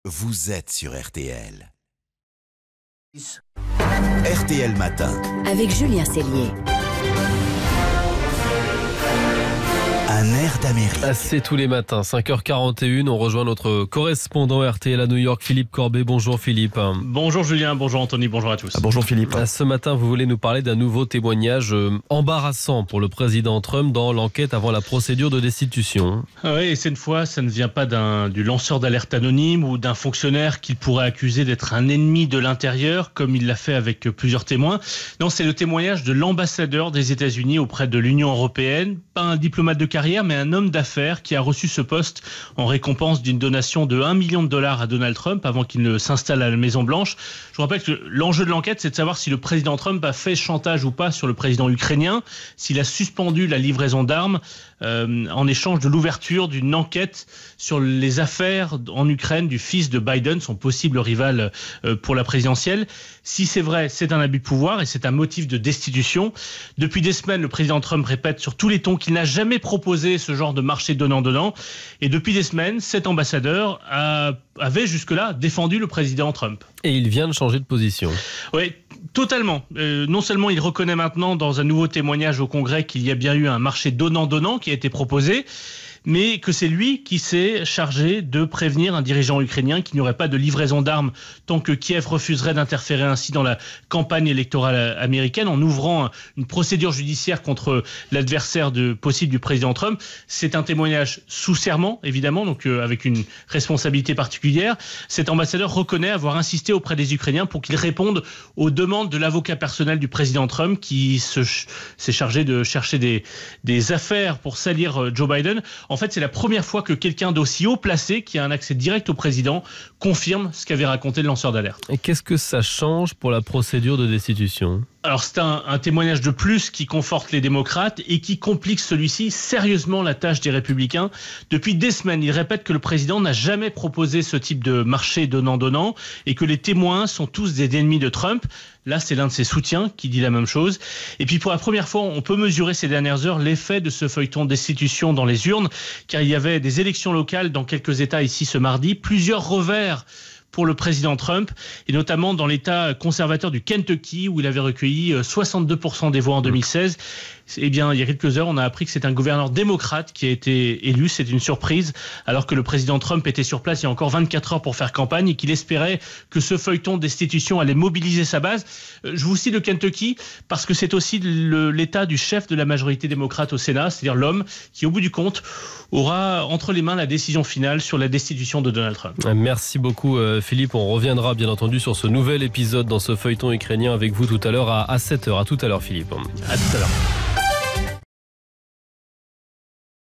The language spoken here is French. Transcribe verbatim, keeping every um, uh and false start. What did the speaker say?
vous êtes sur R T L. R T L Matin. Avec Julien Cellier. Un air d'Amérique. C'est tous les matins, cinq heures quarante et une, on rejoint notre correspondant R T L à New York, Philippe Corbet. Bonjour Philippe. Bonjour Julien, bonjour Anthony, bonjour à tous. Ah, bonjour Philippe. Ce matin, vous voulez nous parler d'un nouveau témoignage embarrassant pour le président Trump dans l'enquête avant la procédure de destitution. Oui, et cette fois, ça ne vient pas d'un, du lanceur d'alerte anonyme ou d'un fonctionnaire qu'il pourrait accuser d'être un ennemi de l'intérieur, comme il l'a fait avec plusieurs témoins. Non, c'est le témoignage de l'ambassadeur des États-Unis auprès de l'Union européenne, pas un diplomate de carrière, mais un homme d'affaires qui a reçu ce poste en récompense d'une donation de un million de dollars à Donald Trump avant qu'il ne s'installe à la Maison-Blanche. Je vous rappelle que l'enjeu de l'enquête, c'est de savoir si le président Trump a fait chantage ou pas sur le président ukrainien, s'il a suspendu la livraison d'armes euh, en échange de l'ouverture d'une enquête sur les affaires en Ukraine du fils de Biden, son possible rival euh, pour la présidentielle. Si c'est vrai, c'est un abus de pouvoir et c'est un motif de destitution. Depuis des semaines, le président Trump répète sur tous les tons qu'il n'a jamais proposé ce genre de marché donnant-donnant. Et depuis des semaines, cet ambassadeur a, avait jusque-là défendu le président Trump. Et il vient de changer de position. Oui, totalement. Euh, non seulement il reconnaît maintenant dans un nouveau témoignage au Congrès qu'il y a bien eu un marché donnant-donnant qui a été proposé, mais que c'est lui qui s'est chargé de prévenir un dirigeant ukrainien qu'il n'y aurait pas de livraison d'armes tant que Kiev refuserait d'interférer ainsi dans la campagne électorale américaine en ouvrant une procédure judiciaire contre l'adversaire de, possible du président Trump. C'est un témoignage sous serment, évidemment, donc euh, avec une responsabilité particulière. Cet ambassadeur reconnaît avoir insisté auprès des Ukrainiens pour qu'ils répondent aux demandes de l'avocat personnel du président Trump qui se, s'est chargé de chercher des, des affaires pour salir Joe Biden. En fait, c'est la première fois que quelqu'un d'aussi haut placé, qui a un accès direct au président, confirme ce qu'avait raconté le lanceur d'alerte. Et qu'est-ce que ça change pour la procédure de destitution ? Alors c'est un, un témoignage de plus qui conforte les démocrates et qui complique celui-ci sérieusement la tâche des républicains. Depuis des semaines, il répète que le président n'a jamais proposé ce type de marché donnant-donnant et que les témoins sont tous des ennemis de Trump. Là, c'est l'un de ses soutiens qui dit la même chose. Et puis pour la première fois, on peut mesurer ces dernières heures l'effet de ce feuilleton destitution dans les urnes, car il y avait des élections locales dans quelques États ici ce mardi, plusieurs revers pour le président Trump, et notamment dans l'État conservateur du Kentucky, où il avait recueilli soixante-deux pour cent des voix en deux mille seize. Eh bien, il y a quelques heures, on a appris que c'est un gouverneur démocrate qui a été élu. C'est une surprise, alors que le président Trump était sur place il y a encore vingt-quatre heures pour faire campagne et qu'il espérait que ce feuilleton destitution allait mobiliser sa base. Je vous cite le Kentucky parce que c'est aussi le, l'État du chef de la majorité démocrate au Sénat, c'est-à-dire l'homme qui, au bout du compte, aura entre les mains la décision finale sur la destitution de Donald Trump. Merci beaucoup Philippe. On reviendra bien entendu sur ce nouvel épisode dans ce feuilleton ukrainien avec vous tout à l'heure à sept heures. À tout à l'heure Philippe. À tout à l'heure.